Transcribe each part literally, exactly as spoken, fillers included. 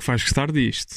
que vais gostar disto.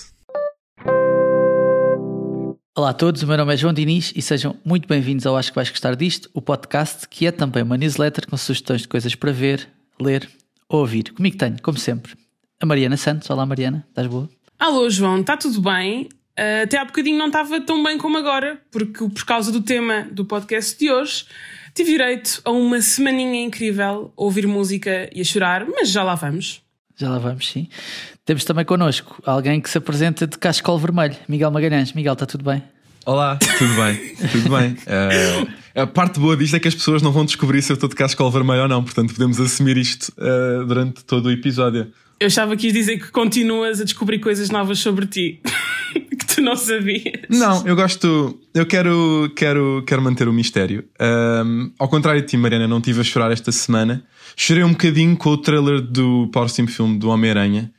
Olá a todos, o meu nome é João Diniz e sejam muito bem-vindos ao Acho que vais gostar disto, o podcast que é também uma newsletter com sugestões de coisas para ver, ler ou ouvir. Comigo tenho, como sempre, a Mariana Santos. Olá Mariana, estás boa? Alô João, está tudo bem? Uh, até há bocadinho não estava tão bem como agora, porque por causa do tema do podcast de hoje tive direito a uma semaninha incrível a ouvir música e a chorar, mas já lá vamos. Já lá vamos, sim. Temos também connosco alguém que se apresenta de cachecol vermelho, Miguel Magalhães. Miguel, está tudo bem? Olá, tudo bem, tudo bem. Uh, a parte boa disto é que as pessoas não vão descobrir se eu estou de cachecol vermelho ou não, portanto podemos assumir isto uh, durante todo o episódio. Eu achava que ias dizer que continuas a descobrir coisas novas sobre ti que tu não sabias. Não, eu gosto, eu quero, quero, quero manter o mistério. Um, ao contrário de ti, Mariana, não estive a chorar esta semana. Chorei um bocadinho com o trailer do próximo filme do Homem-Aranha,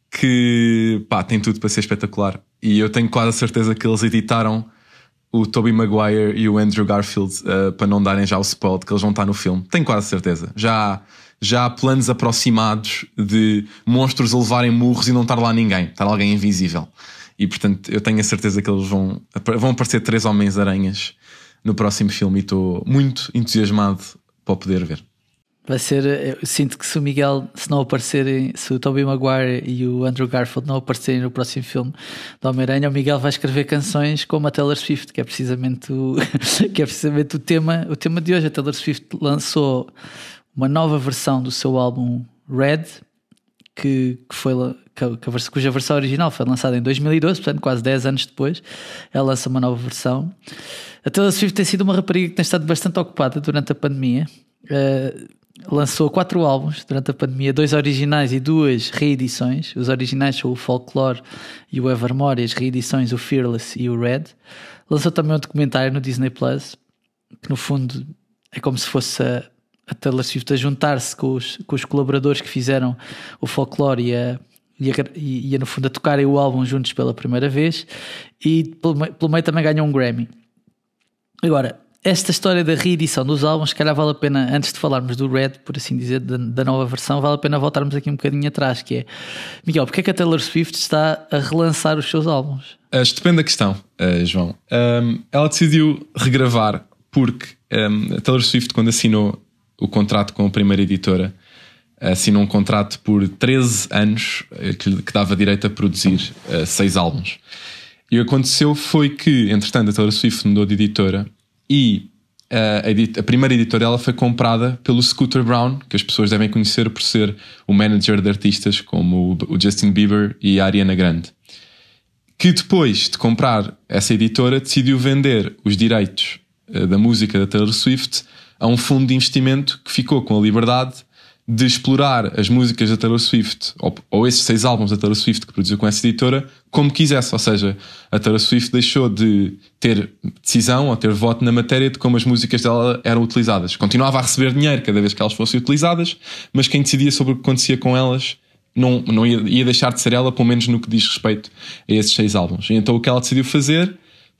que pá, tem tudo para ser espetacular. E eu tenho quase a certeza que eles editaram o Tobey Maguire e o Andrew Garfield uh, para não darem já o spoiler que eles vão estar no filme. Tenho quase certeza. Já, já há planos aproximados de monstros a levarem murros e não estar lá ninguém. Estar alguém invisível. E portanto eu tenho a certeza que eles vão, vão aparecer três Homens-Aranhas no próximo filme e estou muito entusiasmado para poder ver. Vai ser, eu sinto que se o Miguel, se não aparecerem, se o Tobey Maguire e o Andrew Garfield não aparecerem no próximo filme do Homem-Aranha, o Miguel vai escrever canções como a Taylor Swift, que é precisamente o, que é precisamente o tema, o tema de hoje. A Taylor Swift lançou uma nova versão do seu álbum Red, que, que foi, que, que, cuja versão original foi lançada em dois mil e doze, portanto quase dez anos depois ela lança uma nova versão. A Taylor Swift tem sido uma rapariga que tem estado bastante ocupada durante a pandemia. Uh, lançou quatro álbuns durante a pandemia, dois originais e duas reedições. Os originais são o Folklore e o Evermore, e as reedições o Fearless e o Red. Lançou também um documentário no Disney Plus, que no fundo é como se fosse a, a Taylor Swift a juntar-se com os, com os colaboradores que fizeram o Folklore e a, e, a, e a no fundo a tocarem o álbum juntos pela primeira vez, e pelo meio, pelo meio também ganhou um Grammy. Agora, esta história da reedição dos álbuns, se calhar vale a pena, antes de falarmos do Red, por assim dizer, da, da nova versão, vale a pena voltarmos aqui um bocadinho atrás, que é, Miguel, porque é que a Taylor Swift está a relançar os seus álbuns? Uh, estupenda questão, uh, João. Um, ela decidiu regravar porque um, a Taylor Swift, quando assinou o contrato com a primeira editora, assinou um contrato por treze anos que, que dava direito a produzir uh, seis álbuns. E o que aconteceu foi que, entretanto, a Taylor Swift mudou de editora e uh, a, edit- a primeira editora dela foi comprada pelo Scooter Braun, que as pessoas devem conhecer por ser o manager de artistas como o, o Justin Bieber e a Ariana Grande, que depois de comprar essa editora decidiu vender os direitos uh, da música da Taylor Swift a um fundo de investimento que ficou com a liberdade de explorar as músicas da Taylor Swift ou, ou esses seis álbuns da Taylor Swift que produziu com essa editora como quisesse. Ou seja, a Taylor Swift deixou de ter decisão ou ter voto na matéria de como as músicas dela eram utilizadas. Continuava a receber dinheiro cada vez que elas fossem utilizadas, mas quem decidia sobre o que acontecia com elas não, não ia, ia deixar de ser ela, pelo menos no que diz respeito a esses seis álbuns. E então o que ela decidiu fazer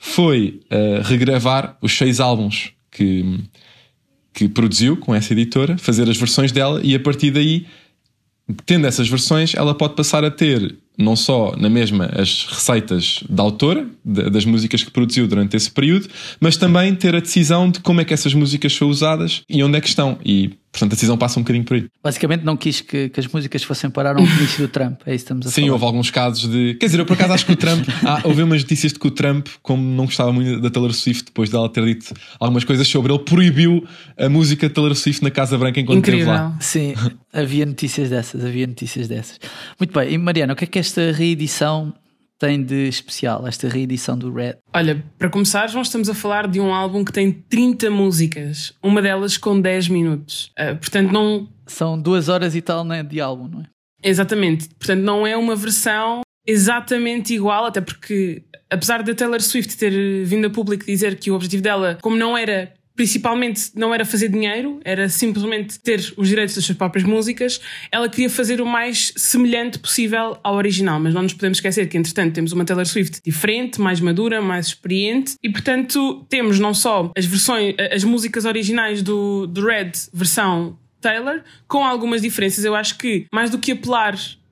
foi uh, regravar os seis álbuns que... que produziu com essa editora, fazer as versões dela, e a partir daí, tendo essas versões, ela pode passar a ter não só na mesma as receitas da autora, de, das músicas que produziu durante esse período, mas também ter a decisão de como é que essas músicas são usadas e onde é que estão. E, portanto, a decisão passa um bocadinho por aí. Basicamente não quis que, que as músicas fossem parar ao início do Trump. É isso que estamos a Sim, falar. houve alguns casos de... Quer dizer, eu por acaso acho que o Trump... ah, houve umas notícias de que o Trump, como não gostava muito da Taylor Swift, depois dela ter dito algumas coisas sobre ele, proibiu a música de Taylor Swift na Casa Branca enquanto esteve lá. Sim, havia notícias dessas, havia notícias dessas. Muito bem, e Mariana, o que é que esta reedição tem de especial, esta reedição do Red? Olha, para começar, nós estamos a falar de um álbum que tem trinta músicas, uma delas com dez minutos. Uh, portanto, não... São duas horas e tal, né, de álbum, não é? Exatamente. Portanto, não é uma versão exatamente igual, até porque, apesar da Taylor Swift ter vindo a público dizer que o objetivo dela, como não era... principalmente não era fazer dinheiro, era simplesmente ter os direitos das suas próprias músicas, ela queria fazer o mais semelhante possível ao original, mas não nos podemos esquecer que entretanto temos uma Taylor Swift diferente, mais madura, mais experiente, e portanto temos não só as versões, as músicas originais do, do Red versão Taylor, com algumas diferenças. Eu acho que mais do que apelar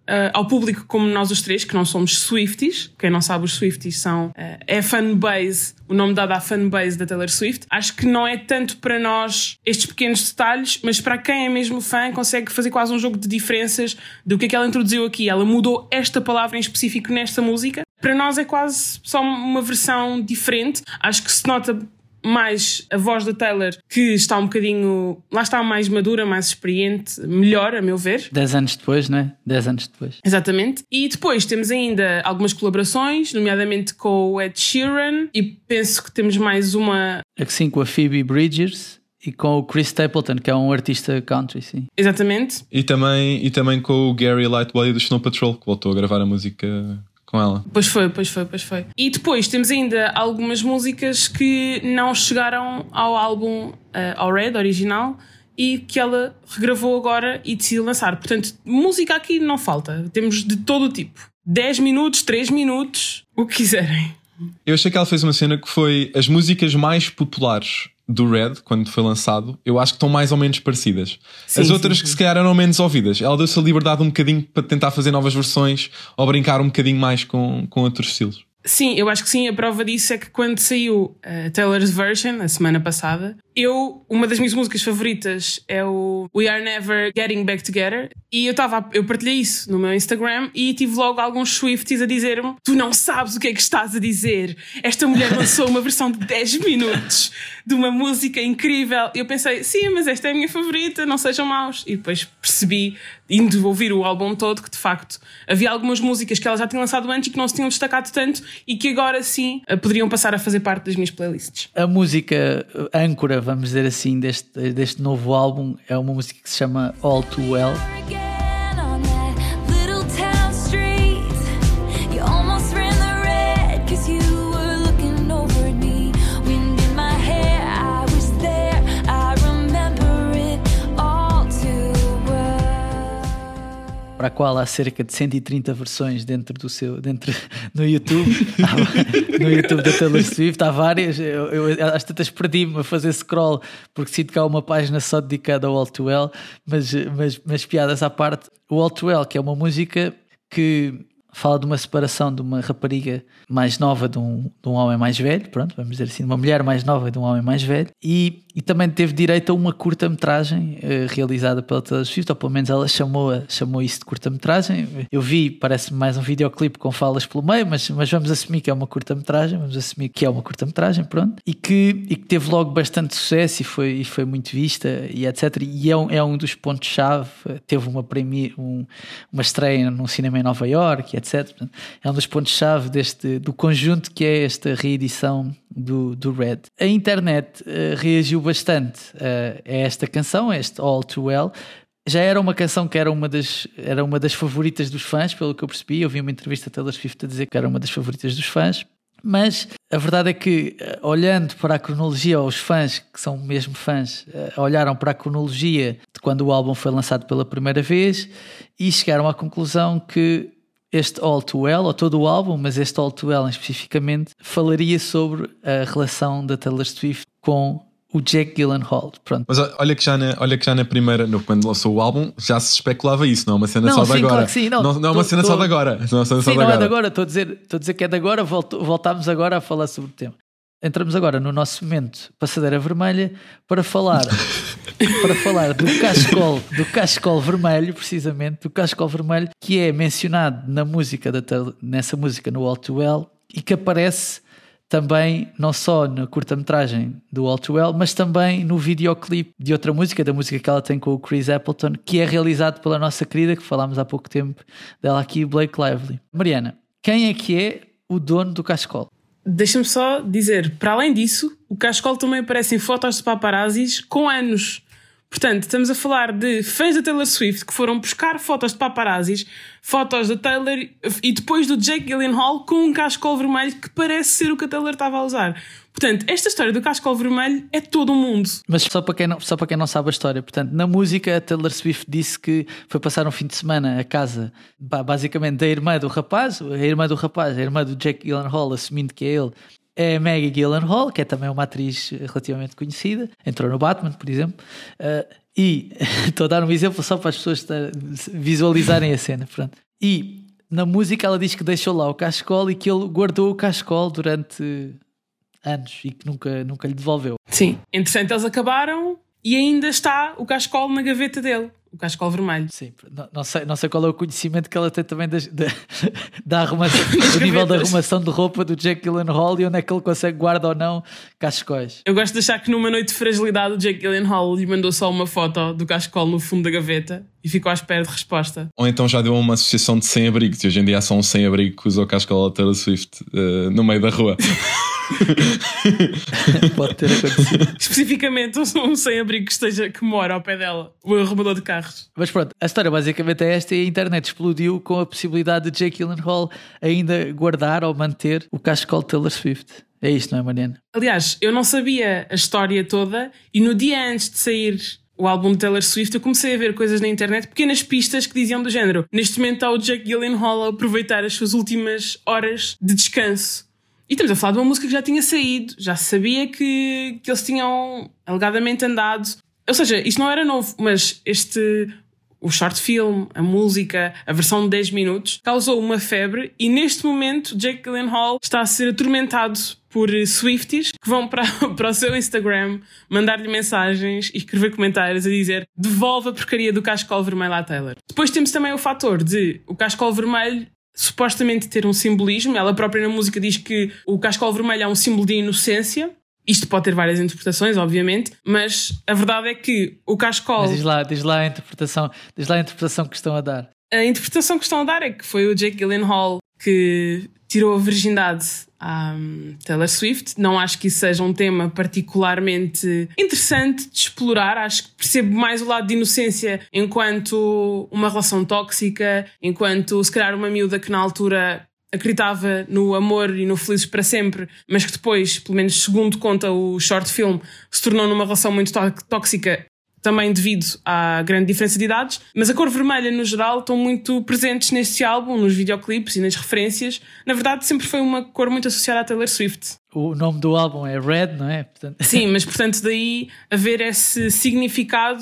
uh, ao público como nós os três, que não somos Swifties. Quem não sabe, os Swifties são... Uh, é fanbase, o nome dado à fanbase da Taylor Swift. Acho que não é tanto para nós estes pequenos detalhes, mas para quem é mesmo fã consegue fazer quase um jogo de diferenças do que é que ela introduziu aqui. Ela mudou esta palavra em específico nesta música. Para nós é quase só uma versão diferente. Acho que se nota mais a voz da Taylor, que está um bocadinho... Lá está, mais madura, mais experiente, melhor, a meu ver. Dez anos depois, não é? Dez anos depois. Exatamente. E depois temos ainda algumas colaborações, nomeadamente com o Ed Sheeran, e penso que temos mais uma... Assim, com a Phoebe Bridgers e com o Chris Stapleton, que é um artista country, sim. Exatamente. E também, e também com o Gary Lightbody do Snow Patrol, que voltou a gravar a música... com ela. Pois foi, pois foi, pois foi. E depois temos ainda algumas músicas que não chegaram ao álbum, uh, ao Red original, e que ela regravou agora e decidiu lançar. Portanto, música aqui não falta. Temos de todo o tipo. dez minutos, três minutos, o que quiserem. Eu achei que ela fez uma cena que foi as músicas mais populares do Red, quando foi lançado, eu acho que estão mais ou menos parecidas. Sim, As outras sim, sim. que se calhar eram menos ouvidas. Ela deu-se a liberdade um bocadinho para tentar fazer novas versões ou brincar um bocadinho mais com, com outros estilos. Sim, eu acho que sim. A prova disso é que quando saiu a Taylor's Version, a semana passada, eu, uma das minhas músicas favoritas é o We Are Never Getting Back Together, e eu, tava, eu partilhei isso no meu Instagram e tive logo alguns Swifties a dizer-me: tu não sabes o que é que estás a dizer, esta mulher lançou uma versão de dez minutos de uma música incrível. Eu pensei, sim, mas esta é a minha favorita, não sejam maus. E depois percebi, indo ouvir o álbum todo, que de facto havia algumas músicas que ela já tinha lançado antes e que não se tinham destacado tanto e que agora sim poderiam passar a fazer parte das minhas playlists. A música âncora, vamos dizer assim, deste, deste novo álbum é uma música que se chama All Too Well. Para a qual há cerca de cento e trinta versões dentro do seu, dentro, no YouTube, no YouTube da Taylor Swift, há várias. Eu, eu às tantas perdi-me a fazer scroll porque sinto que há uma página só dedicada ao All Too Well, mas, mas, mas piadas à parte, o All Too Well, que é uma música que fala de uma separação de uma rapariga mais nova de um, de um homem mais velho, pronto, vamos dizer assim, de uma mulher mais nova de um homem mais velho, e, e também teve direito a uma curta-metragem uh, realizada pela Taylor Swift, ou pelo menos ela chamou, chamou isso de curta-metragem. Eu vi, parece-me mais um videoclipe com falas pelo meio, mas, mas vamos assumir que é uma curta-metragem, vamos assumir que é uma curta-metragem, pronto, e que, e que teve logo bastante sucesso e foi, e foi muito vista, e etcétera. E é um, é um dos pontos-chave, teve uma, premi, um, uma estreia num cinema em Nova Iorque, etcétera. É um dos pontos-chave deste, do conjunto que é esta reedição do, do Red. A internet uh, reagiu bastante uh, a esta canção, a este All Too Well. Já era uma canção que era uma, das, era uma das favoritas dos fãs, pelo que eu percebi. Eu vi uma entrevista da Taylor Swift a dizer que era uma das favoritas dos fãs. Mas a verdade é que, olhando para a cronologia, os fãs, que são mesmo fãs, olharam para a cronologia de quando o álbum foi lançado pela primeira vez e chegaram à conclusão que este All Too Well, ou todo o álbum, mas este All Too Well especificamente, falaria sobre a relação da Taylor Swift com o Jake Gyllenhaal. Pronto. Mas olha que já na, olha que já na primeira, no, quando lançou o álbum, já se especulava isso, não é uma cena não, só sim, de agora. Claro que sim, não, não, não é uma tô, cena tô... só de agora. Não é, sim, só de não agora. é de agora, estou a dizer, estou a dizer que é de agora, volto, voltámos agora a falar sobre o tema. Entramos agora no nosso momento Passadeira Vermelha para falar para falar do cachecol, do cachecol vermelho, precisamente, do cachecol vermelho que é mencionado na música da, nessa música no All Too Well e que aparece também não só na curta-metragem do All Too Well, mas também no videoclipe de outra música, da música que ela tem com o Chris Appleton, que é realizado pela nossa querida, que falámos há pouco tempo dela aqui, Blake Lively. Mariana, quem é que é o dono do cachecol? Deixa-me só dizer, para além disso, o cachecol também aparece em fotos de paparazzis com anos. Portanto, estamos a falar de fãs da Taylor Swift que foram buscar fotos de paparazzis, fotos da Taylor e depois do Jake Gyllenhaal com um cachecol vermelho que parece ser o que a Taylor estava a usar. Portanto, esta história do cachecol vermelho é todo o mundo. Mas só para, quem não, só para quem não sabe a história, portanto, na música a Taylor Swift disse que foi passar um fim de semana a casa, basicamente, da irmã do rapaz, a irmã do rapaz, a irmã do Jake Gyllenhaal, assumindo que é ele, é a Maggie Gyllenhaal, que é também uma atriz relativamente conhecida, entrou no Batman, por exemplo, uh, e estou a dar um exemplo só para as pessoas visualizarem a cena, pronto. E na música ela diz que deixou lá o cachecol e que ele guardou o cachecol durante anos e que nunca, nunca lhe devolveu. Sim. Entretanto, eles acabaram e ainda está o cachecol na gaveta dele. O cachecol vermelho. Sim, não, não, sei, não sei qual é o conhecimento que ela tem também da, da, da arrumação, do nível da arrumação de roupa do Jake Gyllenhaal e onde é que ele consegue guardar ou não cachecóis. Eu gosto de achar que numa noite de fragilidade o Jake Gyllenhaal lhe mandou só uma foto do cachecol no fundo da gaveta e ficou à espera de resposta. Ou então já deu uma associação de sem-abrigos e hoje em dia há só um sem-abrigo que usa o cachecol da Taylor Swift uh, no meio da rua. Pode ter acontecido. Especificamente um sem-abrigo que, esteja, que mora ao pé dela, o arrumador de carros. Mas pronto, a história basicamente é esta e a internet explodiu com a possibilidade de Jake Gyllenhaal ainda guardar ou manter o cachecol de Taylor Swift. É isto, não é, Mariana? Aliás, eu não sabia a história toda e no dia antes de sair o álbum de Taylor Swift eu comecei a ver coisas na internet, pequenas pistas que diziam do género: neste momento está o Jake Gyllenhaal a aproveitar as suas últimas horas de descanso. E estamos a falar de uma música que já tinha saído, já se sabia que, que eles tinham alegadamente andado. Ou seja, isto não era novo, mas este, o short film, a música, a versão de dez minutos, causou uma febre e neste momento Jake Gyllenhaal está a ser atormentado por Swifties que vão para, para o seu Instagram mandar-lhe mensagens e escrever comentários a dizer: devolve a porcaria do cachecol vermelho à Taylor. Depois temos também o fator de o cachecol vermelho supostamente ter um simbolismo. Ela própria na música diz que o cachecol vermelho é um símbolo de inocência. Isto pode ter várias interpretações, obviamente, mas a verdade é que o cachecol... Mas diz lá, diz lá a interpretação, diz lá a interpretação que estão a dar. A interpretação que estão a dar é que foi o Jake Gyllenhaal que tirou a virgindade à Taylor Swift. Não acho que isso seja um tema particularmente interessante de explorar. Acho que percebo mais o lado de inocência enquanto uma relação tóxica, enquanto se calhar uma miúda que na altura acreditava no amor e no felizes para sempre, mas que depois, pelo menos segundo conta o short film, se tornou numa relação muito tóxica, também devido à grande diferença de idades. Mas a cor vermelha no geral estão muito presentes neste álbum, nos videoclipes e nas referências. Na verdade sempre foi uma cor muito associada à Taylor Swift. O nome do álbum é Red, não é? Portanto... Sim, mas portanto daí haver esse significado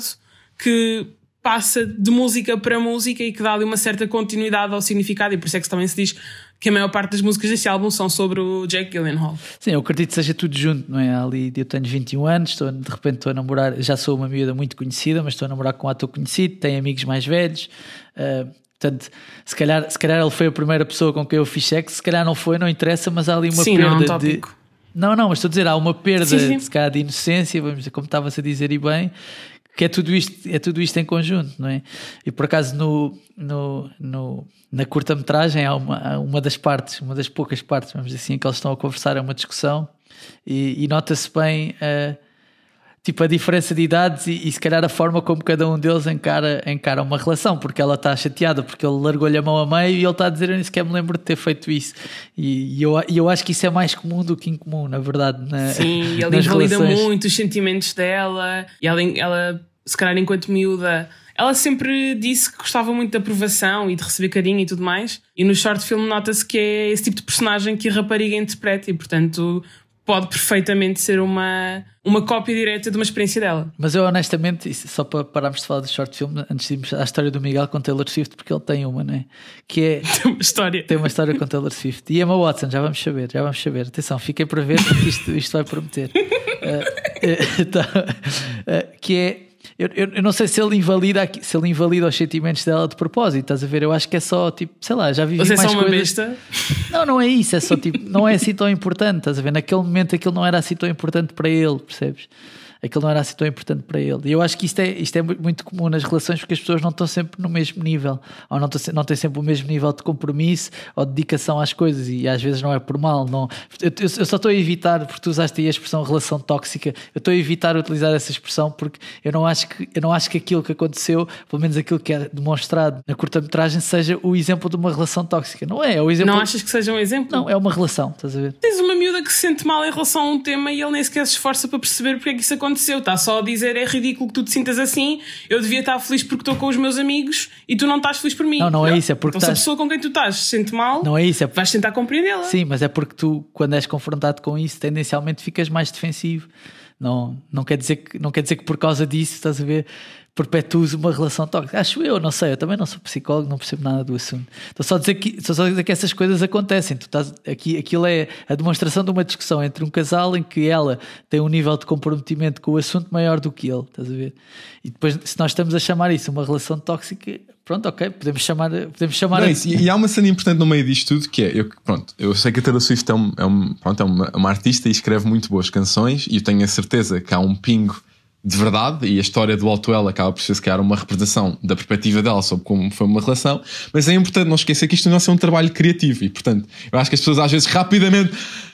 que passa de música para música e que dá ali uma certa continuidade ao significado, e por isso é que também se diz que a maior parte das músicas deste álbum são sobre o Jake Gyllenhaal. Sim, eu acredito que seja tudo junto, não é? Ali eu tenho vinte e um anos, estou, de repente estou a namorar, já sou uma miúda muito conhecida, mas estou a namorar com um ator conhecido, tenho amigos mais velhos, uh, portanto, se calhar, se calhar ele foi a primeira pessoa com quem eu fiz sexo, se calhar não foi, não interessa, mas há ali uma sim, perda não é um tópico. de... Não, não, mas estou a dizer, há uma perda, sim, sim. se calhar de inocência, vamos dizer, como estavas a dizer e bem, que é tudo isto, é tudo isto em conjunto, não é? E por acaso no, no, no, na curta-metragem há uma, há uma das partes, uma das poucas partes, vamos dizer assim, em que eles estão a conversar, é uma discussão e, e nota-se bem uh, tipo a diferença de idades e, e se calhar a forma como cada um deles encara, encara uma relação, porque ela está chateada porque ele largou-lhe a mão a meio e ele está a dizer: eu nem sequer me lembro de ter feito isso, e, e, eu, e eu acho que isso é mais comum do que incomum, na verdade, na, sim, e ele invalida muito os sentimentos dela e ela, ela se calhar enquanto miúda ela sempre disse que gostava muito de aprovação e de receber carinho e tudo mais, e no short film nota-se que é esse tipo de personagem que a rapariga interpreta e portanto pode perfeitamente ser uma, uma cópia direta de uma experiência dela. Mas eu honestamente, só para pararmos de falar do short film, antes de irmos à história do Miguel com Taylor Swift, porque ele tem uma, não é? Que é... Tem uma história. Tem uma história com Taylor Swift. E Emma Watson, já vamos saber, já vamos saber. Atenção, fiquem para ver porque isto, isto vai prometer. uh, uh, então, uh, que é... Eu, eu, eu não sei se ele, invalida, se ele invalida os sentimentos dela de propósito, estás a ver? Eu acho que é só tipo, sei lá, já vivi mais coisas. Você é só uma coisas... besta? Não, não é isso, é só tipo, não é assim tão importante, estás a ver? Naquele momento aquilo não era assim tão importante para ele, percebes? Aquilo não era assim tão importante para ele. E eu acho que isto é, isto é muito comum nas relações porque as pessoas não estão sempre no mesmo nível, ou não, estão, não têm sempre o mesmo nível de compromisso ou de dedicação às coisas, e às vezes não é por mal. Não. Eu, eu, eu só estou a evitar, porque tu usaste aí a expressão relação tóxica, eu estou a evitar utilizar essa expressão porque eu não acho que, eu não acho que aquilo que aconteceu, pelo menos aquilo que é demonstrado na curta-metragem, seja o exemplo de uma relação tóxica. Não é, é o exemplo... Não achas que seja um exemplo? Não, é uma relação, estás a ver? Tens uma miúda que se sente mal em relação a um tema e ele nem sequer se esforça para perceber porque é que isso aconteceu. Está só a dizer: é ridículo que tu te sintas assim, eu devia estar feliz porque estou com os meus amigos e tu não estás feliz por mim. Não, não, não. É isso, é porque então, estás... se a pessoa com quem tu estás se sente mal, não é isso, é porque... vais tentar compreendê-la. Sim, mas é porque tu, quando és confrontado com isso, tendencialmente ficas mais defensivo Não, não, quer dizer que, não quer dizer que por causa disso, estás a ver, perpetuas uma relação tóxica. Acho eu, não sei, eu também não sou psicólogo, não percebo nada do assunto. Estou só a dizer que, estou só a dizer que essas coisas acontecem. Tu estás, aqui, aquilo é a demonstração de uma discussão entre um casal em que ela tem um nível de comprometimento com o assunto maior do que ele, estás a ver? E depois, se nós estamos a chamar isso uma relação tóxica, pronto, ok, podemos chamar, podemos chamar não, a... isso, e há uma cena importante no meio disto tudo que é, eu, pronto, eu sei que a Taylor Swift é, um, é, um, pronto, é uma, uma artista e escreve muito boas canções, e eu tenho a certeza que há um pingo de verdade, e a história do Alto Ela acaba por ser se calhar uma representação da perspectiva dela sobre como foi uma relação, mas é importante não esquecer que isto não é um trabalho criativo, e portanto eu acho que as pessoas às vezes rapidamente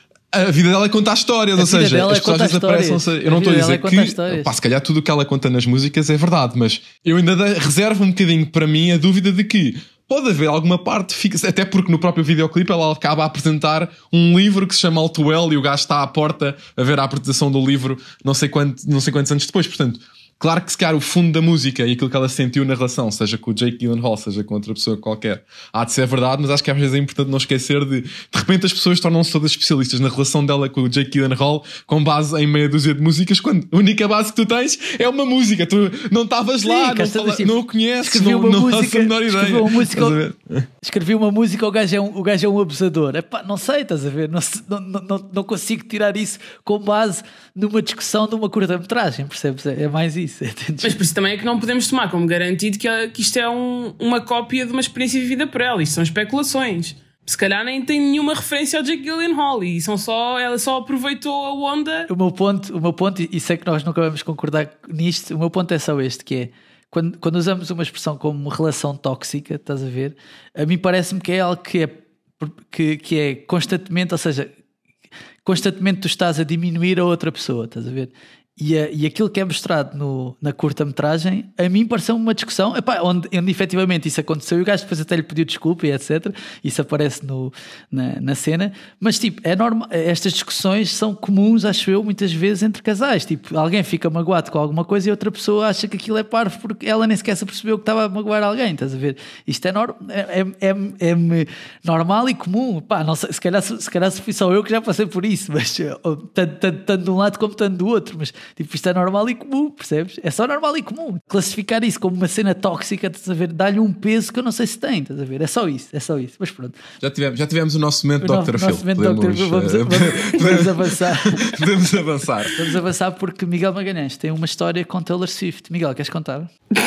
a vida dela conta histórias, ou seja, as pessoas às vezes aparecem. Eu não estou a dizer que, pá, se calhar tudo o que ela conta nas músicas é verdade, mas eu ainda reservo um bocadinho para mim a dúvida de que pode haver alguma parte, até porque no próprio videoclipe ela acaba a apresentar um livro que se chama Alto Well e o gajo está à porta a ver a apresentação do livro não sei, quanto, não sei quantos anos depois, portanto. Claro que se calhar o fundo da música e aquilo que ela sentiu na relação, seja com o Jake Gyllenhaal, seja com outra pessoa qualquer, há de ser verdade, mas acho que às vezes é importante não esquecer de de repente as pessoas tornam-se todas especialistas na relação dela com o Jake Gyllenhaal com base em meia dúzia de músicas, quando a única base que tu tens é uma música. Tu não estavas lá, não, fala, assim, não o conheces, não, não fazes a menor ideia. Uma música, escrevi uma música, o gajo é um, o gajo é um abusador. Epá, não sei, estás a ver? Não, não, não, não consigo tirar isso com base numa discussão de uma curta-metragem, percebes? É mais isso. Mas por isso também é que não podemos tomar como garantido que, que isto é um, uma cópia de uma experiência vivida por ela. Isto são especulações. Se calhar nem tem nenhuma referência ao Jake Gyllenhaal e são só, ela só aproveitou a onda. O meu ponto, o meu ponto, e sei que nós nunca vamos concordar nisto, o meu ponto é só este, que é quando, quando usamos uma expressão como relação tóxica, estás a ver, a mim parece-me que é algo que é, que, que é constantemente, ou seja, constantemente tu estás a diminuir a outra pessoa, estás a ver? E, a, e aquilo que é mostrado no, na curta-metragem, a mim pareceu uma discussão epá, onde, onde efetivamente isso aconteceu e o gajo depois até lhe pediu desculpa e etcétera. Isso aparece no, na, na cena. Mas tipo, é normal, estas discussões são comuns, acho eu, muitas vezes entre casais. Tipo, alguém fica magoado com alguma coisa e outra pessoa acha que aquilo é parvo porque ela nem sequer se percebeu que estava a magoar alguém, estás a ver? Isto é, norm, é, é, é, é normal e comum. Pá, não sei, se, calhar, se calhar se fui só eu que já passei por isso, mas tanto, tanto, tanto de um lado como tanto do outro, mas tipo, isto é normal e comum, percebes? É só normal e comum. Classificar isso como uma cena tóxica, estás a ver? Dá-lhe um peso que eu não sei se tem, estás a ver? É só isso, é só isso. Mas pronto. Já tivemos, já tivemos o nosso momento doutor Phil. Podemos, vamos, uh, vamos, podemos avançar. Podemos avançar. Vamos avançar porque Miguel Magalhães tem uma história com Taylor Swift. Miguel, queres contar?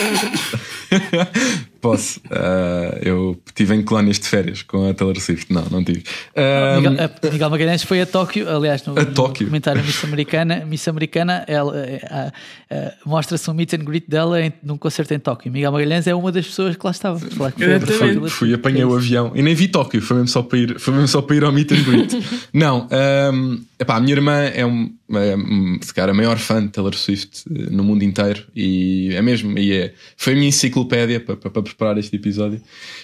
Posso. Uh, eu estive em colónias de férias com a Taylor Swift. Não, não tive. Um... Miguel, a, Miguel Magalhães foi a Tóquio, aliás, no, a no Tóquio. documentário Miss Americana. Miss Americana, ela, a, a, a, mostra-se um meet and greet dela em, num concerto em Tóquio. Miguel Magalhães é uma das pessoas que lá estava. Falar que foi, fui, fui apanhei o avião e nem vi Tóquio, foi mesmo só para ir, foi mesmo só para ir ao meet and greet. Não, um, epá, a minha irmã é, um, é se calhar a maior fã de Taylor Swift no mundo inteiro e é mesmo, e é, foi a minha enciclopédia para, para, para preparar este episódio.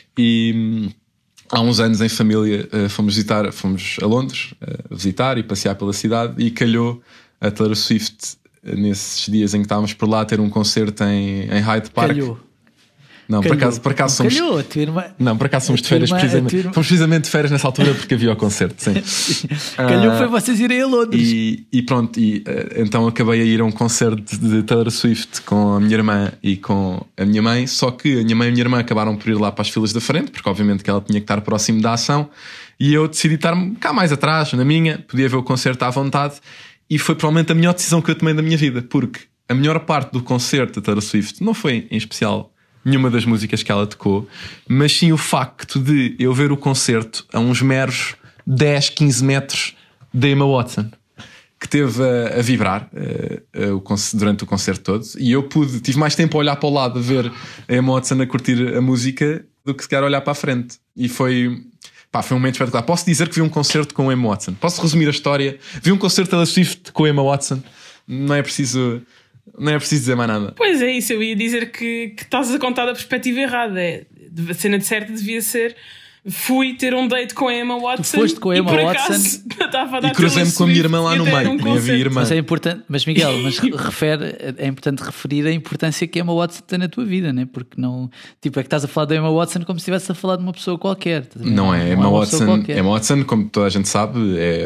E há uns anos em família fomos visitar, fomos a Londres visitar e passear pela cidade e calhou a Taylor Swift nesses dias em que estávamos por lá a ter um concerto em, em Hyde Park. Calhou. Não, calhou. por acaso, por acaso somos. Calhou, a tua irmã... Não, por acaso somos de férias, irmã, precisamente. irmã... Fomos precisamente de férias nessa altura porque havia o concerto, sim. Calhou uh, foi vocês irem a Londres. E, e pronto, e, uh, então acabei a ir a um concerto de Taylor Swift com a minha irmã e com a minha mãe. Só que a minha mãe e a minha irmã acabaram por ir lá para as filas da frente, porque obviamente que ela tinha que estar próximo da ação. E eu decidi estar cá mais atrás, na minha, podia ver o concerto à vontade. E foi provavelmente a melhor decisão que eu tomei da minha vida, porque a melhor parte do concerto da Taylor Swift não foi em especial nenhuma das músicas que ela tocou, mas sim o facto de eu ver o concerto a uns meros dez, quinze metros da Emma Watson, que teve a, a vibrar uh, uh, o, durante o concerto todo, e eu pude, tive mais tempo a olhar para o lado a ver a Emma Watson a curtir a música do que sequer olhar para a frente. E foi, pá, foi um momento espetacular. Posso dizer que vi um concerto com a Emma Watson. Posso resumir a história? Vi um concerto da Swift com a Emma Watson. Não é preciso... Não é preciso dizer mais nada. Pois é isso, eu ia dizer que, que estás a contar da perspectiva errada. É, a cena de certa devia ser: fui ter um date com a Emma Watson. Tu foste com a Emma e por Watson acaso, estava a dar e cruzei-me com a minha irmã lá no meio. Um nem havia irmã. Mas é importante, mas Miguel, mas refere, é importante referir a importância que a Emma Watson tem na tua vida, né? Porque não, tipo, é que estás a falar da Emma Watson como se estivesse a falar de uma pessoa qualquer. Não é, Emma Watson, Emma Watson, como toda a gente sabe, é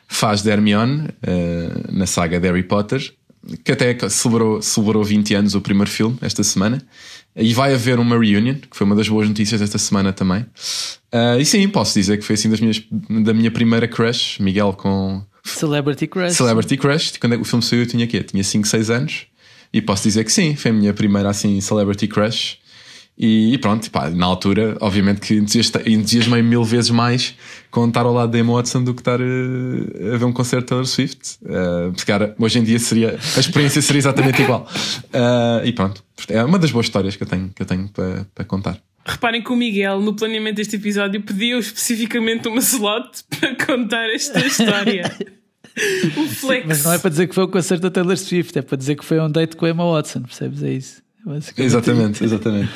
faz de Hermione uh, na saga de Harry Potter, que até celebrou, celebrou vinte anos o primeiro filme esta semana. E vai haver uma reunion, que foi uma das boas notícias desta semana também. Uh, e sim, posso dizer que foi assim das minhas, da minha primeira crush, Miguel com... Celebrity Crush. Celebrity Crush. Quando é que o filme saiu eu tinha quê? Tinha cinco, seis anos. E posso dizer que sim, foi a minha primeira assim Celebrity Crush. E pronto, pá, na altura, obviamente que entusiasmei mil vezes mais com estar ao lado da Emma Watson do que estar uh, a ver um concerto de Taylor Swift. Uh, porque cara, hoje em dia seria, a experiência seria exatamente igual. Uh, e pronto, é uma das boas histórias que eu tenho, que eu tenho para, para contar. Reparem que o Miguel, no planeamento deste episódio, pediu especificamente uma slot para contar esta história. O flex. Sim, mas não é para dizer que foi um concerto da Taylor Swift, é para dizer que foi um date com a Emma Watson, percebes? É isso. Exatamente, exatamente.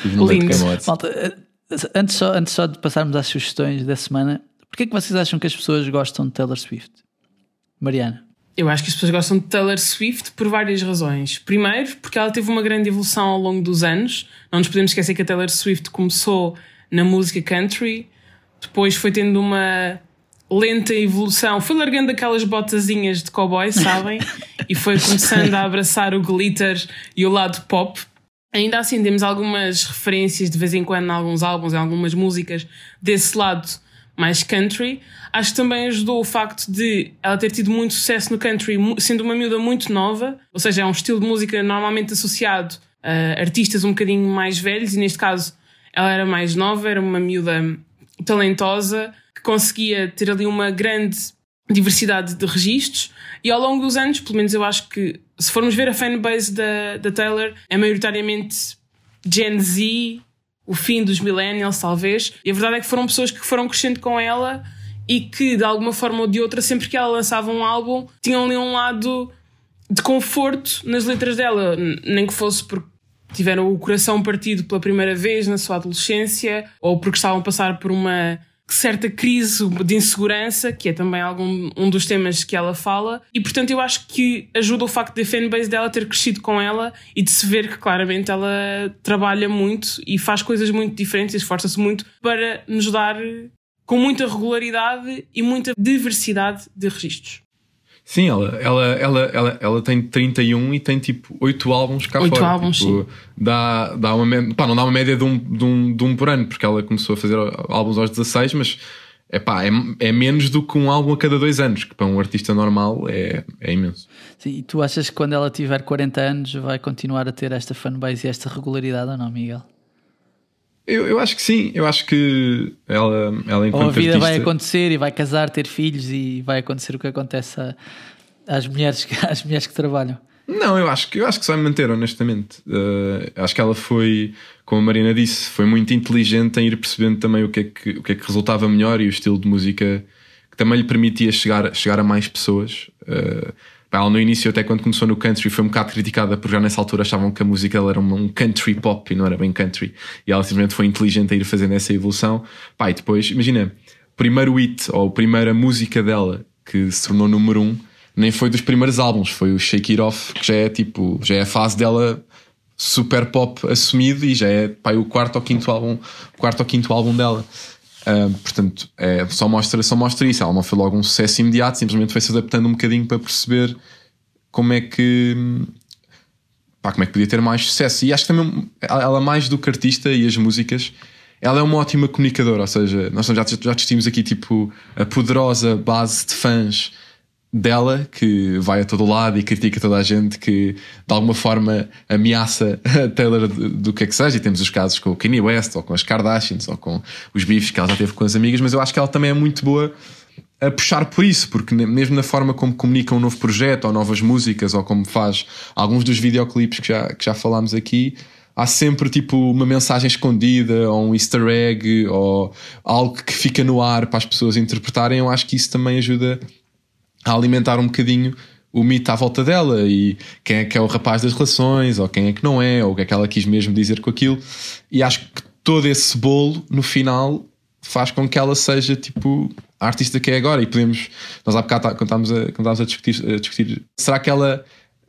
Malta, antes, só, antes só de passarmos às sugestões da semana, porquê é que vocês acham que as pessoas gostam de Taylor Swift? Mariana? Eu acho que as pessoas gostam de Taylor Swift por várias razões. Primeiro, porque ela teve uma grande evolução ao longo dos anos. Não nos podemos esquecer que a Taylor Swift começou na música country, depois foi tendo uma lenta evolução, foi largando aquelas botazinhas de cowboy, sabem? E foi começando a abraçar o glitter e o lado pop. Ainda assim temos algumas referências de vez em quando em alguns álbuns, em algumas músicas desse lado mais country. Acho que também ajudou o facto de ela ter tido muito sucesso no country sendo uma miúda muito nova, ou seja, é um estilo de música normalmente associado a artistas um bocadinho mais velhos, e neste caso ela era mais nova, era uma miúda talentosa que conseguia ter ali uma grande diversidade de registros, e ao longo dos anos, pelo menos eu acho que se formos ver a fanbase da, da Taylor, é maioritariamente Gen Z, o fim dos millennials talvez, e a verdade é que foram pessoas que foram crescendo com ela e que de alguma forma ou de outra, sempre que ela lançava um álbum, tinham ali um lado de conforto nas letras dela, nem que fosse porque tiveram o coração partido pela primeira vez na sua adolescência, ou porque estavam a passar por uma certa crise de insegurança, que é também algum, um dos temas que ela fala, e portanto eu acho que ajuda o facto de a fanbase dela ter crescido com ela e de se ver que claramente ela trabalha muito e faz coisas muito diferentes e esforça-se muito para nos dar com muita regularidade e muita diversidade de registros. Sim, ela, ela, ela, ela, ela tem trinta e um e tem tipo oito álbuns cá oito fora. álbuns, tipo, sim. Dá, dá uma, pá, não dá uma média de um, de, um, de um por ano, porque ela começou a fazer álbuns aos dezasseis, mas epá, é, é menos do que um álbum a cada dois anos, que para um artista normal é, é imenso. Sim, e tu achas que quando ela tiver quarenta anos vai continuar a ter esta fanbase e esta regularidade ou não, Miguel? Eu, eu acho que sim, eu acho que ela, ela enquanto ou a vida artista... vai acontecer e vai casar, ter filhos e vai acontecer o que acontece a, às, mulheres, às mulheres que trabalham. Não, eu acho que, eu acho que se vai manter, honestamente. Uh, acho que ela foi, como a Marina disse, foi muito inteligente em ir percebendo também o que é que, o que, é que resultava melhor e o estilo de música que também lhe permitia chegar, chegar a mais pessoas. Uh, ela no início, até quando começou no country, foi um bocado criticada porque já nessa altura achavam que a música dela era um country pop e não era bem country, e ela simplesmente foi inteligente a ir fazendo essa evolução. Pá, e depois, imagina, o primeiro hit ou a primeira música dela que se tornou número um nem foi dos primeiros álbuns, foi o Shake It Off, que já é tipo, já é a fase dela super pop assumido e já é, pá, o quarto ou quinto álbum, quarto ou quinto álbum dela. Uh, portanto, é, só, mostra, só mostra isso. Ela não foi logo um sucesso imediato, simplesmente foi-se adaptando um bocadinho para perceber como é que pá, como é que podia ter mais sucesso. E acho que também ela, mais do que artista e as músicas, ela é uma ótima comunicadora. Ou seja, nós já, já discutimos aqui tipo a poderosa base de fãs dela, que vai a todo lado e critica toda a gente, que de alguma forma ameaça a Taylor do que é que seja, e temos os casos com o Kanye West ou com as Kardashians ou com os bifes que ela já teve com as amigas, mas eu acho que ela também é muito boa a puxar por isso, porque mesmo na forma como comunica um novo projeto ou novas músicas, ou como faz alguns dos videoclipes que já, que já falámos aqui, há sempre tipo uma mensagem escondida ou um easter egg ou algo que fica no ar para as pessoas interpretarem. Eu acho que isso também ajuda a alimentar um bocadinho o mito à volta dela e quem é que é o rapaz das relações ou quem é que não é, ou o que é que ela quis mesmo dizer com aquilo. E acho que todo esse bolo no final faz com que ela seja tipo a artista que é agora. E podemos, nós há bocado quando estávamos a, quando estávamos a, discutir, a discutir será que ela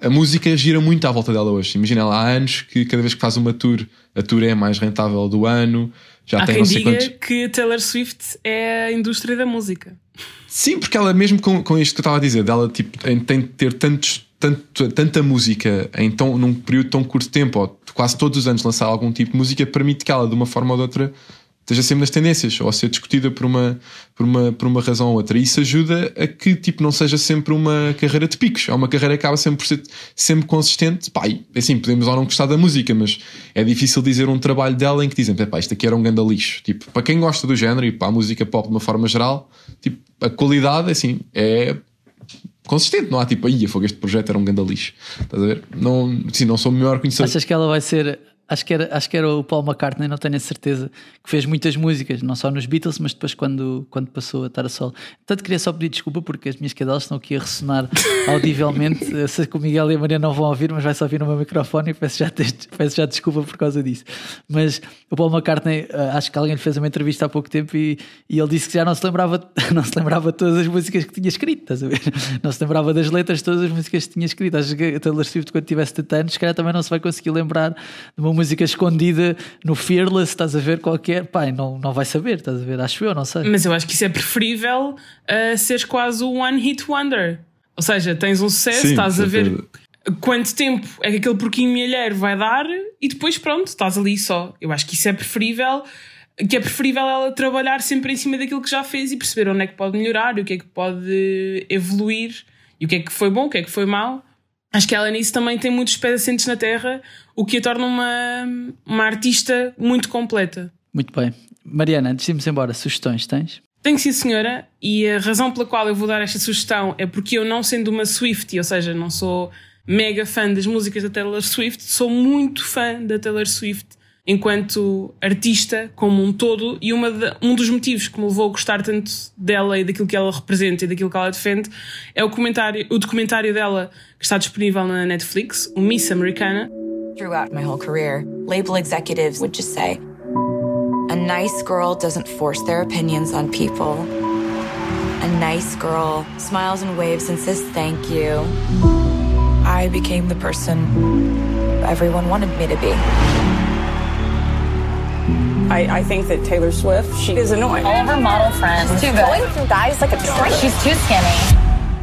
a música gira muito à volta dela hoje. Imagina, ela há anos que cada vez que faz uma tour, a tour é a mais rentável do ano. Já há tem quem não sei diga quantos... que Taylor Swift é a indústria da música. Sim, porque ela mesmo com, com isto que eu estava a dizer, dela tipo, tem de ter tantos, tanto, tanta música em tão, num período de tão curto tempo, ou quase todos os anos lançar algum tipo de música, permite que ela de uma forma ou de outra esteja sempre nas tendências, ou a ser discutida por uma, por uma, por uma razão ou outra. E isso ajuda a que tipo, não seja sempre uma carreira de picos, é uma carreira que acaba sempre por ser sempre consistente. Pá, e, assim, podemos ou não gostar da música, mas é difícil dizer um trabalho dela em que dizem, pá, isto aqui era um ganda lixo. Tipo, para quem gosta do género e para a música pop de uma forma geral, tipo, a qualidade assim, é consistente, não há tipo, aí, este projeto era um ganda lixo. Estás a ver? Não, assim, não sou o melhor conhecedor. Achas que ela vai ser... Acho que, era, acho que era o Paul McCartney, não tenho a certeza, que fez muitas músicas, não só nos Beatles, mas depois quando, quando passou a estar a solo. Portanto, queria só pedir desculpa porque as minhas cadelas estão aqui a ressonar audivelmente. Eu sei que o Miguel e a Maria não vão ouvir, mas vai só ouvir no meu microfone e peço já, peço já desculpa por causa disso. Mas o Paul McCartney, acho que alguém lhe fez uma entrevista há pouco tempo e, e ele disse que já não se lembrava, não se lembrava de todas as músicas que tinha escrito, estás a ver? Não se lembrava das letras de todas as músicas que tinha escrito. Acho que a Taylor Swift, quando tivesse setenta anos, se calhar também não se vai conseguir lembrar de uma música escondida no Fearless, estás a ver, qualquer, pai, não, não vai saber, estás a ver, acho eu, não sei. Mas eu acho que isso é preferível a seres quase o One Hit Wonder. Ou seja, tens um sucesso, Sim, estás a ver quanto tempo é que aquele porquinho milheiro vai dar e depois pronto, estás ali só. Eu acho que isso é preferível, que é preferível ela trabalhar sempre em cima daquilo que já fez e perceber onde é que pode melhorar e o que é que pode evoluir e o que é que foi bom, o que é que foi mau. Acho que ela nisso também tem muitos pés assentes na terra, o que a torna uma, uma artista muito completa. Muito bem. Mariana, antes de irmos embora, sugestões tens? Tenho, sim, senhora, e a razão pela qual eu vou dar esta sugestão é porque eu, não sendo uma Swiftie, ou seja, não sou mega fã das músicas da Taylor Swift, sou muito fã da Taylor Swift enquanto artista como um todo, e uma de, um dos motivos que me levou a gostar tanto dela e daquilo que ela representa e daquilo que ela defende é o, comentário, o documentário dela que está disponível na Netflix, o Miss Americana. Throughout my whole career, label executives would just say, a nice girl doesn't force their opinions on people. A nice girl smiles and waves and says thank you. I became the person everyone wanted me to be. I, I think that Taylor Swift, she is annoying. All of her model friends. Too good. Going through guys like a train. She's too skinny.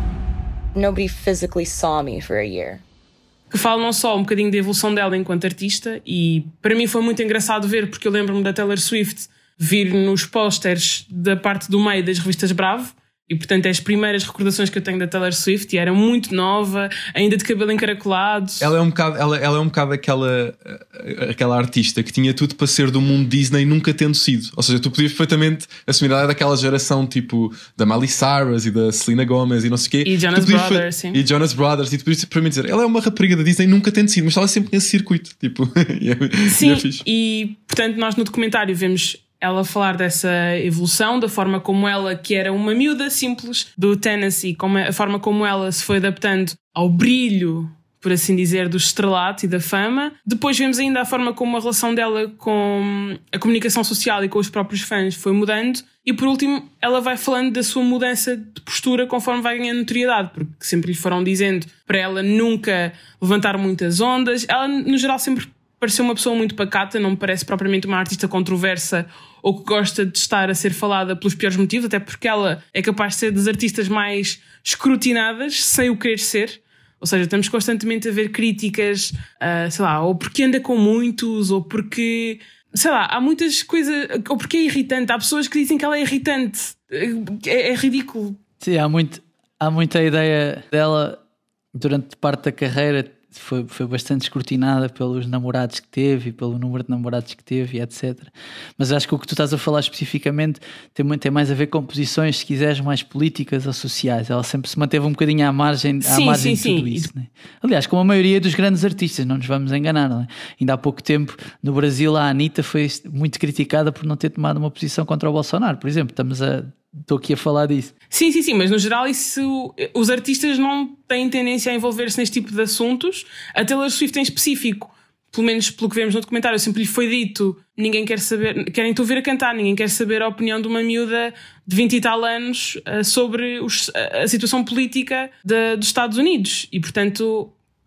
Nobody physically saw me for a year. Que fala não só um bocadinho da evolução dela enquanto artista, e para mim foi muito engraçado ver, porque eu lembro-me da Taylor Swift vir nos pósteres da parte do meio das revistas Bravo, e portanto é as primeiras recordações que eu tenho da Taylor Swift, e era muito nova, ainda de cabelo encaracolado. Ela é um bocado, ela, ela é um bocado aquela, aquela artista que tinha tudo para ser do mundo Disney, nunca tendo sido. Ou seja, tu podias perfeitamente assumir ela daquela geração tipo da Miley Cyrus e da Selena Gomez e não sei o quê. E Jonas Brothers, sim. E Jonas Brothers, e tu podias para mim dizer, ela é uma rapariga da Disney, nunca tendo sido, mas estava sempre nesse circuito. Tipo, e é, sim, e é fixe. E portanto nós no documentário vemos ela falar dessa evolução, da forma como ela, que era uma miúda simples do Tennessee, como a forma como ela se foi adaptando ao brilho, por assim dizer, do estrelato e da fama. Depois vemos ainda a forma como a relação dela com a comunicação social e com os próprios fãs foi mudando. E por último, ela vai falando da sua mudança de postura conforme vai ganhando notoriedade, porque sempre lhe foram dizendo para ela nunca levantar muitas ondas. Ela, no geral, sempre pareceu uma pessoa muito pacata, não me parece propriamente uma artista controversa ou que gosta de estar a ser falada pelos piores motivos, até porque ela é capaz de ser das artistas mais escrutinadas sem o querer ser. Ou seja, estamos constantemente a ver críticas, uh, sei lá, ou porque anda com muitos, ou porque, sei lá, há muitas coisas, ou porque é irritante. Há pessoas que dizem que ela é irritante. É, é ridículo. Sim, há, muito, há muita ideia dela durante parte da carreira. Foi, foi bastante escrutinada pelos namorados que teve e pelo número de namorados que teve e etcétera. Mas acho que o que tu estás a falar especificamente tem, muito, tem mais a ver com posições, se quiseres, mais políticas ou sociais. Ela sempre se manteve um bocadinho à margem, à sim, margem sim, de tudo sim. isso. Né? Aliás, como a maioria dos grandes artistas, não nos vamos enganar. Não é? Ainda há pouco tempo, no Brasil, a Anitta foi muito criticada por não ter tomado uma posição contra o Bolsonaro. Por exemplo, estamos a... Estou aqui a falar disso. Sim, sim, sim, mas no geral isso, os artistas não têm tendência a envolver-se neste tipo de assuntos. A Taylor Swift em específico, pelo menos pelo que vemos no documentário, sempre lhe foi dito, ninguém quer saber, querem te ouvir a cantar, ninguém quer saber a opinião de uma miúda de vinte e tal anos uh, sobre os, a situação política de, dos Estados Unidos. E portanto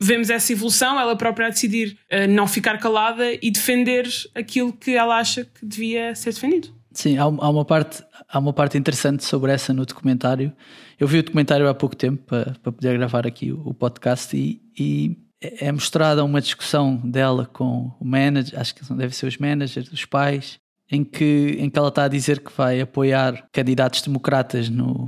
vemos essa evolução, ela própria a decidir uh, não ficar calada e defender aquilo que ela acha que devia ser defendido. Sim, há, há, uma parte, há uma parte interessante sobre essa no documentário. Eu vi o documentário há pouco tempo para, para poder gravar aqui o, o podcast e, e é mostrada uma discussão dela com o manager, acho que deve ser os managers, os pais, em que, em que ela está a dizer que vai apoiar candidatos democratas no,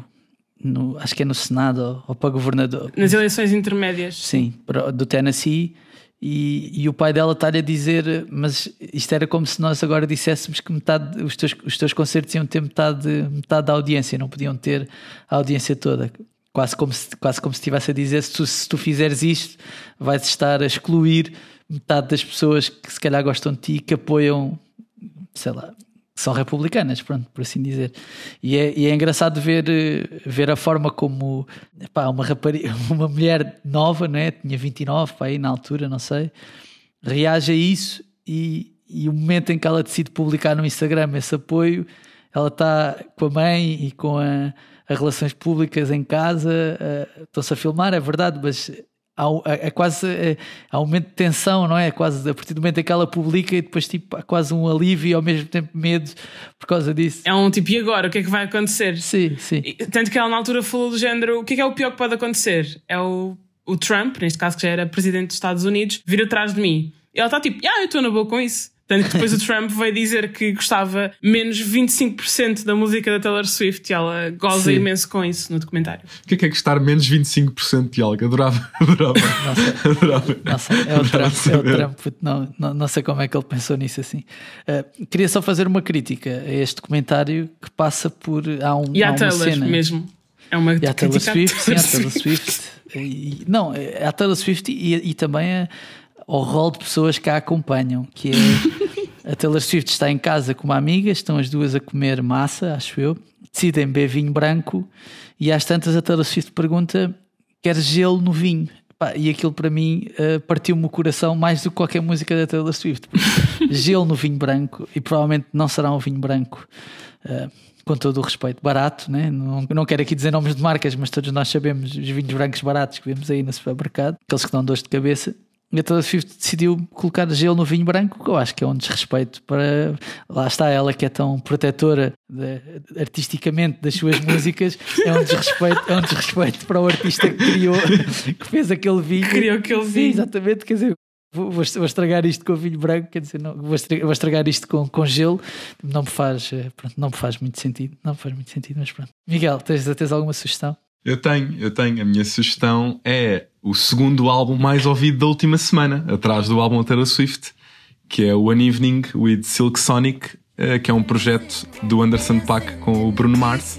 no acho que é no Senado ou, ou para governador. Nas eleições intermédias. Sim, do Tennessee. E, e o pai dela está-lhe a dizer, mas isto era como se nós agora disséssemos que metade, os, teus, os teus concertos iam ter metade, metade da audiência, não podiam ter a audiência toda. Quase como se, quase como se estivesse a dizer, se tu, se tu fizeres isto, vais estar a excluir metade das pessoas que se calhar gostam de ti, que apoiam, sei lá, que são republicanas, pronto, por assim dizer. E é, e é engraçado ver, ver a forma como epá, uma rapariga, uma mulher nova, não é? Tinha vinte e nove, pá, aí na altura, não sei, reage a isso e, e o momento em que ela decide publicar no Instagram esse apoio, ela está com a mãe e com a, as relações públicas em casa, uh, estão-se a filmar, é verdade, mas há, é quase é, há um momento de tensão, não é? É quase a partir do momento em que ela publica e depois tipo, há quase um alívio e ao mesmo tempo medo por causa disso. É um tipo, e agora? O que é que vai acontecer? Sim, sim. E, tanto que ela na altura falou do género, o que é que é o pior que pode acontecer? É o, o Trump, neste caso que já era presidente dos Estados Unidos, vir atrás de mim. E ela está tipo, ah, eu estou na boa com isso. Tanto que depois o Trump veio dizer que gostava menos vinte e cinco por cento da música da Taylor Swift e ela goza Sim. imenso com isso no documentário. O que é que é gostar menos vinte e cinco por cento de algo? Adorava, adorava. Nossa, adorava. Nossa, é o Trump, é o Trump. Não, não, não sei como é que ele pensou nisso assim. Uh, queria só fazer uma crítica a este documentário que passa por... Há um, e há a uma Taylor cena. mesmo. É uma e a Taylor Swift, sim, a Taylor Taylor Swift. E, não, a Taylor Swift e, e também a, ao rol de pessoas que a acompanham, que é... A Taylor Swift está em casa com uma amiga, estão as duas a comer massa, acho eu, decidem beber vinho branco e às tantas a Taylor Swift pergunta: queres gelo no vinho? Pá, e aquilo para mim uh, partiu-me o coração mais do que qualquer música da Taylor Swift. Gelo no vinho branco, e provavelmente não será um vinho branco, uh, com todo o respeito, barato, né? não, não quero aqui dizer nomes de marcas, mas todos nós sabemos os vinhos brancos baratos que vemos aí no supermercado, aqueles que dão dores de cabeça. E a Taylor Swift decidiu colocar gelo no vinho branco, que eu acho que é um desrespeito para... Lá está ela que é tão protetora de, artisticamente das suas músicas, é um desrespeito, é um desrespeito para o artista que criou, que fez aquele vinho. Criou aquele vinho. Sim, exatamente, quer dizer, vou, vou estragar isto com vinho branco, quer dizer, não, vou, estragar, vou estragar isto com, com gelo, não me faz, pronto, não me faz muito sentido, não me faz muito sentido, mas pronto. Miguel, tens, tens alguma sugestão? Eu tenho, eu tenho. A minha sugestão é o segundo álbum mais ouvido da última semana, atrás do álbum Taylor Swift, que é o One Evening with Silk Sonic, que é um projeto do Anderson .Paak com o Bruno Mars.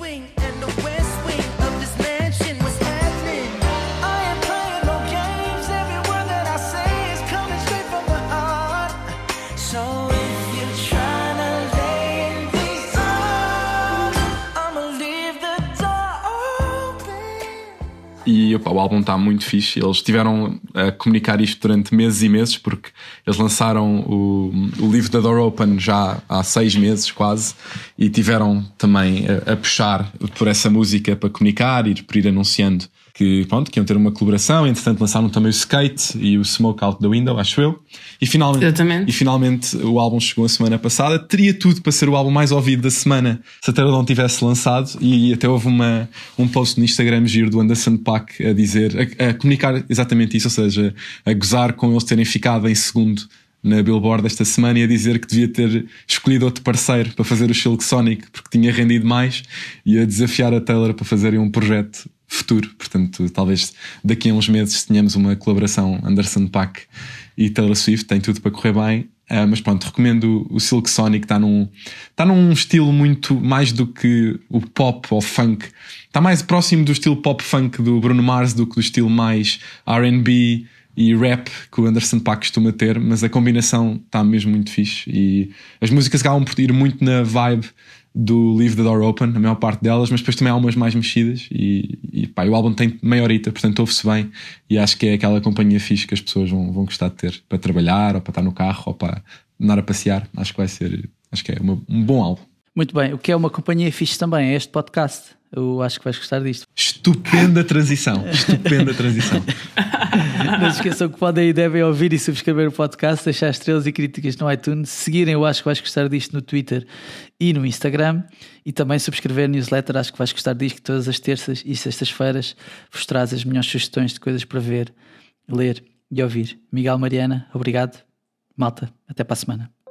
E opa, o álbum está muito fixe. Eles tiveram a comunicar isto durante meses e meses, porque eles lançaram o, o Leave the Door Open já há seis meses quase, e tiveram também a, a puxar por essa música para comunicar e por ir anunciando que, pronto, que iam ter uma colaboração. Entretanto lançaram também o Skate e o Smoke Out the Window, acho eu. E finalmente, e finalmente o álbum chegou a semana passada. Teria tudo para ser o álbum mais ouvido da semana se a Taylor não tivesse lançado. E até houve uma, um post no Instagram giro do Anderson .Paak a dizer, a, a comunicar exatamente isso, ou seja, a gozar com eles terem ficado em segundo na Billboard esta semana e a dizer que devia ter escolhido outro parceiro para fazer o Silk Sonic porque tinha rendido mais, e a desafiar a Taylor para fazerem um projeto futuro. Portanto, talvez daqui a uns meses tenhamos uma colaboração Anderson .Paak e Taylor Swift. Tem tudo para correr bem. Uh, mas pronto, recomendo o Silk Sonic. Está num, está num estilo muito mais do que o pop ou funk. Está mais próximo do estilo pop funk do Bruno Mars do que do estilo mais R and B e rap que o Anderson .Paak costuma ter, mas a combinação está mesmo muito fixe e as músicas acabam por ir muito na vibe do Leave the Door Open, a maior parte delas, mas depois também há umas mais mexidas e, e pá, o álbum tem meia horita, portanto ouve-se bem e acho que é aquela companhia fixe que as pessoas vão, vão gostar de ter para trabalhar ou para estar no carro ou para andar a passear. Acho que vai ser, acho que é uma, um bom álbum. Muito bem, o que é uma companhia fixe também é este podcast. Eu acho que vais gostar disto. Estupenda transição. Estupenda transição. Não se esqueçam que podem e devem ouvir e subscrever o podcast, deixar estrelas e críticas no iTunes, seguirem, eu acho que vais gostar disto no Twitter e no Instagram, e também subscrever a newsletter, acho que vais gostar disto, que todas as terças e sextas-feiras vos traz as melhores sugestões de coisas para ver, ler e ouvir. Miguel, Mariana, obrigado. Malta, até para a semana.